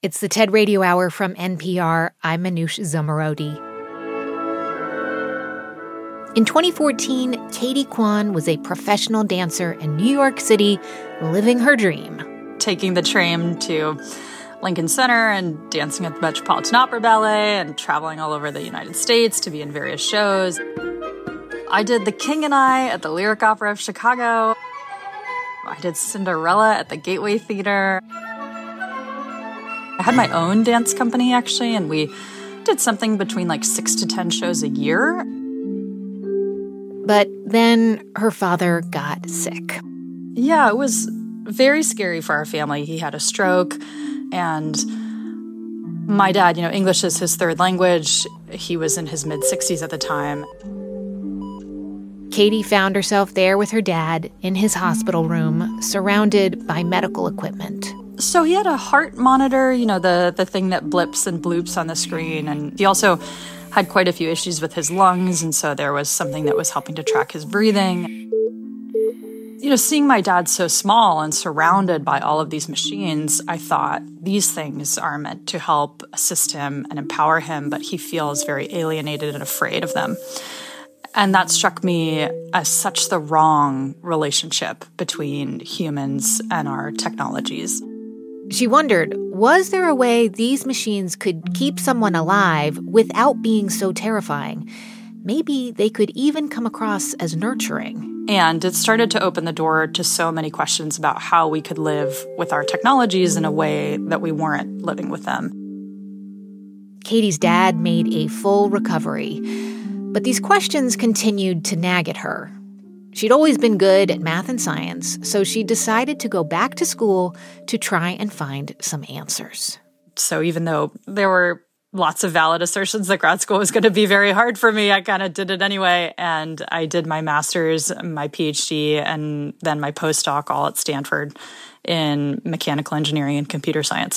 It's the TED Radio Hour from NPR. I'm Manoush Zomorodi. In 2014, Katie Kwan was a professional dancer in New York City, living her dream. Taking the train to Lincoln Center and dancing at the Metropolitan Opera Ballet and traveling all over the United States to be in various shows. I did The King and I at the Lyric Opera of Chicago. I did Cinderella at the Gateway Theater. I had my own dance company, actually, and we did something between 6 to 10 shows a year. But then her father got sick. Yeah, it was very scary for our family. He had a stroke, and my dad, English is his third language. He was in his mid-60s at the time. Katie found herself there with her dad in his hospital room, surrounded by medical equipment. So he had a heart monitor, the thing that blips and bloops on the screen. And he also had quite a few issues with his lungs, and so there was something that was helping to track his breathing. Seeing my dad so small and surrounded by all of these machines, I thought these things are meant to help assist him and empower him, but he feels very alienated and afraid of them. And that struck me as such the wrong relationship between humans and our technologies. She wondered, was there a way these machines could keep someone alive without being so terrifying? Maybe they could even come across as nurturing. And it started to open the door to so many questions about how we could live with our technologies in a way that we weren't living with them. Katie's dad made a full recovery, but these questions continued to nag at her. She'd always been good at math and science, so she decided to go back to school to try and find some answers. So even though there were lots of valid assertions that grad school was going to be very hard for me, I kind of did it anyway. And I did my master's, my PhD, and then my postdoc all at Stanford in mechanical engineering and computer science.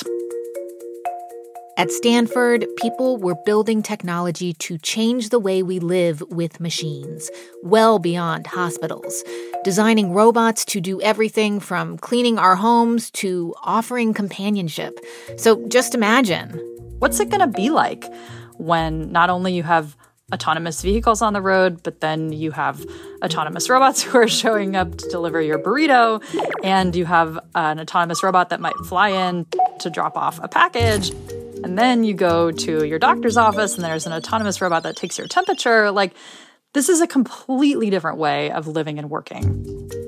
At Stanford, people were building technology to change the way we live with machines, well beyond hospitals, designing robots to do everything from cleaning our homes to offering companionship. So just imagine. What's it going to be like when not only you have autonomous vehicles on the road, but then you have autonomous robots who are showing up to deliver your burrito, and you have an autonomous robot that might fly in to drop off a package. And then you go to your doctor's office and there's an autonomous robot that takes your temperature. This is a completely different way of living and working.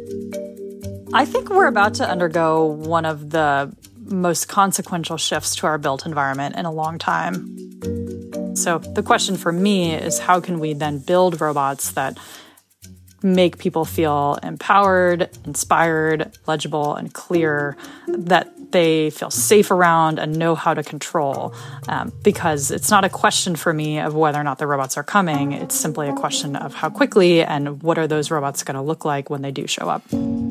I think we're about to undergo one of the most consequential shifts to our built environment in a long time. So the question for me is, how can we then build robots that make people feel empowered, inspired, legible, and clear, that they feel safe around and know how to control? Because it's not a question for me of whether or not the robots are coming. It's simply a question of how quickly and what are those robots going to look like when they do show up.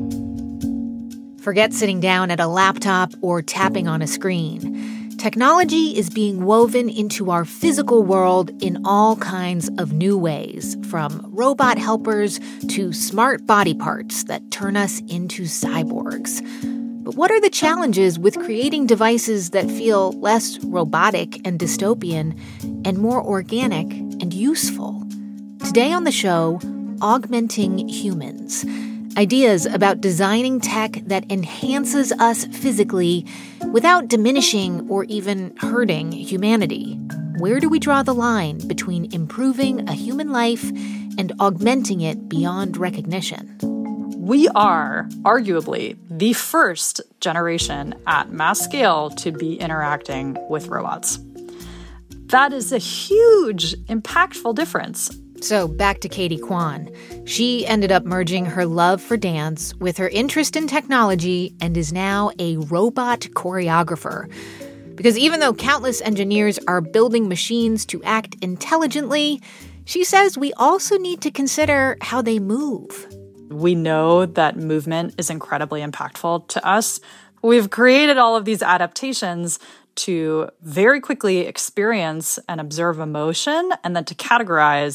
Forget sitting down at a laptop or tapping on a screen. Technology is being woven into our physical world in all kinds of new ways, from robot helpers to smart body parts that turn us into cyborgs. But what are the challenges with creating devices that feel less robotic and dystopian and more organic and useful? Today on the show, Augmenting Humans. Ideas about designing tech that enhances us physically without diminishing or even hurting humanity. Where do we draw the line between improving a human life and augmenting it beyond recognition? We are arguably the first generation at mass scale to be interacting with robots. That is a huge, impactful difference. So back to Katie Kwan. She ended up merging her love for dance with her interest in technology and is now a robot choreographer. Because even though countless engineers are building machines to act intelligently, she says we also need to consider how they move. We know that movement is incredibly impactful to us. We've created all of these adaptations to very quickly experience and observe emotion and then to categorize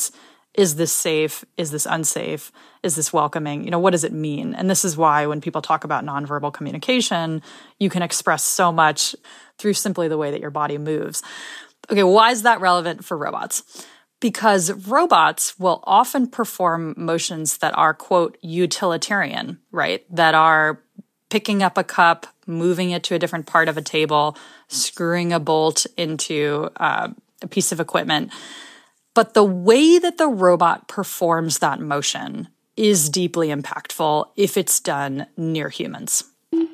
Is this safe? Is this unsafe? Is this welcoming? What does it mean? And this is why when people talk about nonverbal communication, you can express so much through simply the way that your body moves. Okay, why is that relevant for robots? Because robots will often perform motions that are, quote, utilitarian, right? That are picking up a cup, moving it to a different part of a table, screwing a bolt into a piece of equipment. But the way that the robot performs that motion is deeply impactful if it's done near humans.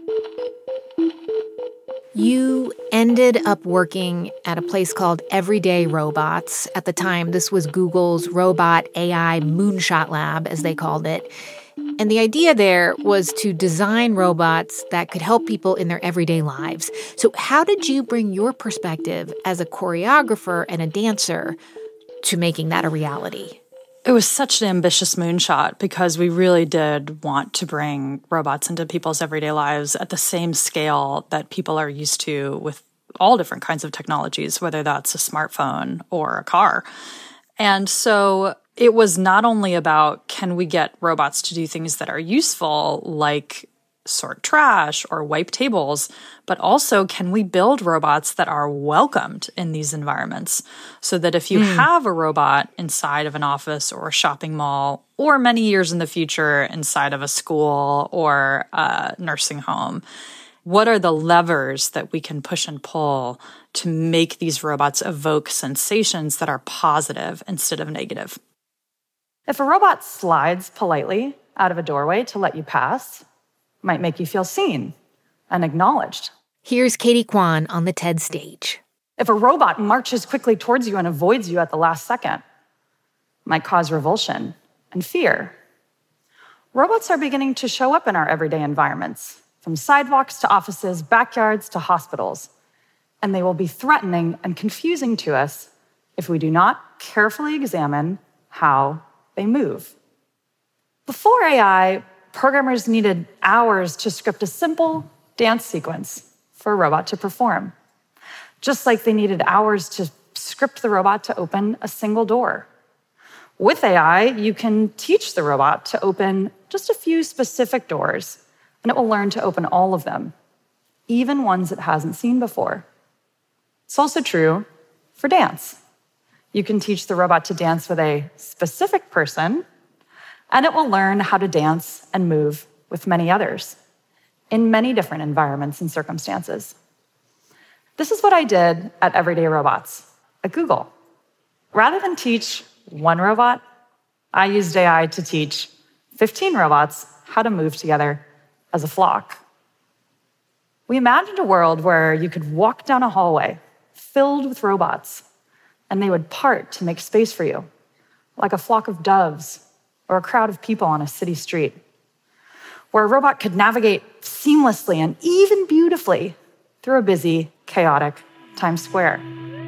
You ended up working at a place called Everyday Robots. At the time, this was Google's robot AI moonshot lab, as they called it. And the idea there was to design robots that could help people in their everyday lives. So how did you bring your perspective as a choreographer and a dancer to making that a reality? It was such an ambitious moonshot because we really did want to bring robots into people's everyday lives at the same scale that people are used to with all different kinds of technologies, whether that's a smartphone or a car. And so it was not only about, can we get robots to do things that are useful, like sort trash or wipe tables, but also can we build robots that are welcomed in these environments so that if you have a robot inside of an office or a shopping mall, or many years in the future inside of a school or a nursing home, what are the levers that we can push and pull to make these robots evoke sensations that are positive instead of negative? If a robot slides politely out of a doorway to let you pass, might make you feel seen and acknowledged. Here's Katie Kwan on the TED stage. If a robot marches quickly towards you and avoids you at the last second, might cause revulsion and fear. Robots are beginning to show up in our everyday environments, from sidewalks to offices, backyards to hospitals, and they will be threatening and confusing to us if we do not carefully examine how they move. Before AI, programmers needed hours to script a simple dance sequence for a robot to perform, just like they needed hours to script the robot to open a single door. With AI, you can teach the robot to open just a few specific doors, and it will learn to open all of them, even ones it hasn't seen before. It's also true for dance. You can teach the robot to dance with a specific person, and it will learn how to dance and move with many others in many different environments and circumstances. This is what I did at Everyday Robots at Google. Rather than teach one robot, I used AI to teach 15 robots how to move together as a flock. We imagined a world where you could walk down a hallway filled with robots, and they would part to make space for you, like a flock of doves or a crowd of people on a city street, where a robot could navigate seamlessly and even beautifully through a busy, chaotic Times Square.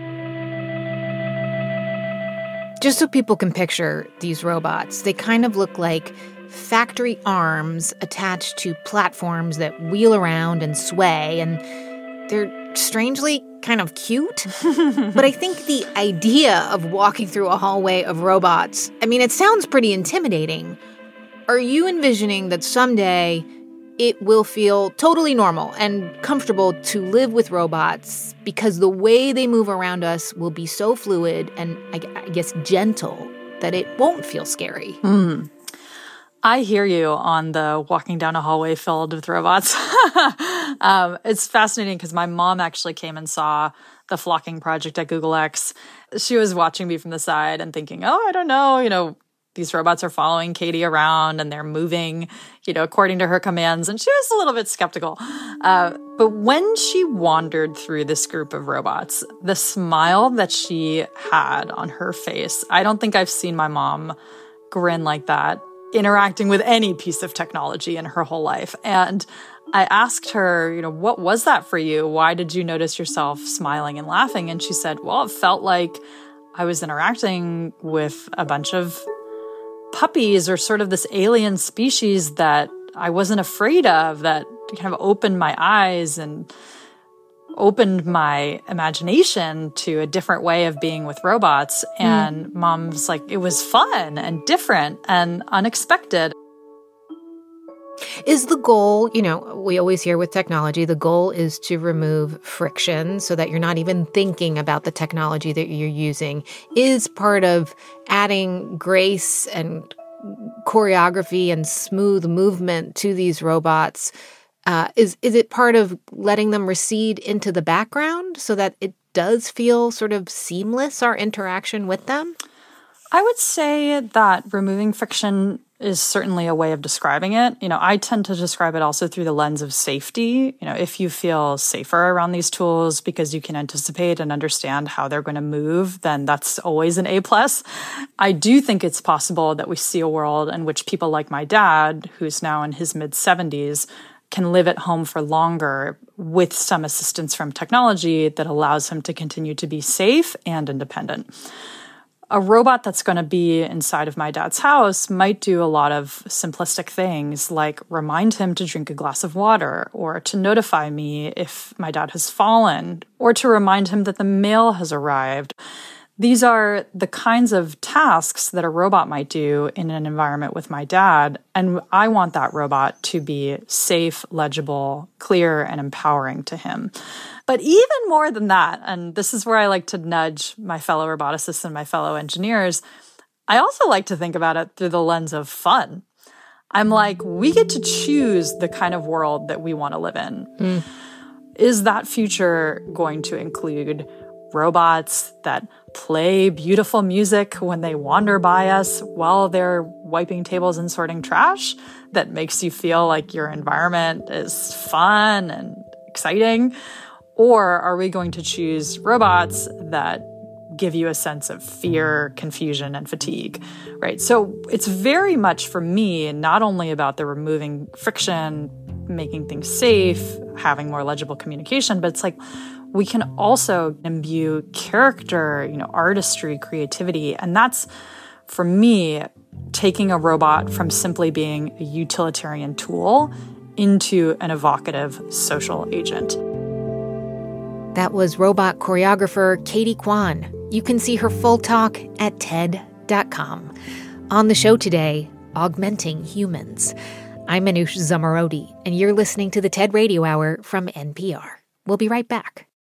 Just so people can picture these robots, they kind of look like factory arms attached to platforms that wheel around and sway, and they're strangely kind of cute. But I think the idea of walking through a hallway of robots, it sounds pretty intimidating. Are you envisioning that someday it will feel totally normal and comfortable to live with robots because the way they move around us will be so fluid and, I guess, gentle that it won't feel scary? I hear you on the walking down a hallway filled with robots. It's fascinating because my mom actually came and saw the flocking project at Google X. She was watching me from the side and thinking, I don't know, these robots are following Katie around and they're moving, according to her commands. And she was a little bit skeptical. But when she wandered through this group of robots, the smile that she had on her face, I don't think I've seen my mom grin like that interacting with any piece of technology in her whole life. And I asked her, what was that for you? Why did you notice yourself smiling and laughing? And she said, well, it felt like I was interacting with a bunch of puppies or sort of this alien species that I wasn't afraid of, that kind of opened my eyes and opened my imagination to a different way of being with robots. And Mom's like, it was fun and different and unexpected. Is the goal, we always hear with technology, the goal is to remove friction so that you're not even thinking about the technology that you're using. Is part of adding grace and choreography and smooth movement to these robots, is it part of letting them recede into the background so that it does feel sort of seamless, our interaction with them? I would say that removing friction is certainly a way of describing it. I tend to describe it also through the lens of safety. If you feel safer around these tools because you can anticipate and understand how they're going to move, then that's always an A+. I do think it's possible that we see a world in which people like my dad, who's now in his mid-70s, can live at home for longer with some assistance from technology that allows him to continue to be safe and independent. A robot that's going to be inside of my dad's house might do a lot of simplistic things like remind him to drink a glass of water, or to notify me if my dad has fallen, or to remind him that the mail has arrived. These are the kinds of tasks that a robot might do in an environment with my dad, and I want that robot to be safe, legible, clear, and empowering to him. But even more than that, and this is where I like to nudge my fellow roboticists and my fellow engineers, I also like to think about it through the lens of fun. I'm like, we get to choose the kind of world that we want to live in. Is that future going to include robots that play beautiful music when they wander by us while they're wiping tables and sorting trash, that makes you feel like your environment is fun and exciting? Or are we going to choose robots that give you a sense of fear, confusion, and fatigue, right? So it's very much, for me, not only about the removing friction, making things safe, having more legible communication, but it's like we can also imbue character, artistry, creativity. And that's, for me, taking a robot from simply being a utilitarian tool into an evocative social agent. That was robot choreographer Katie Kwan. You can see her full talk at TED.com. On the show today, Augmenting Humans. I'm Manoush Zomorodi, and you're listening to the TED Radio Hour from NPR. We'll be right back.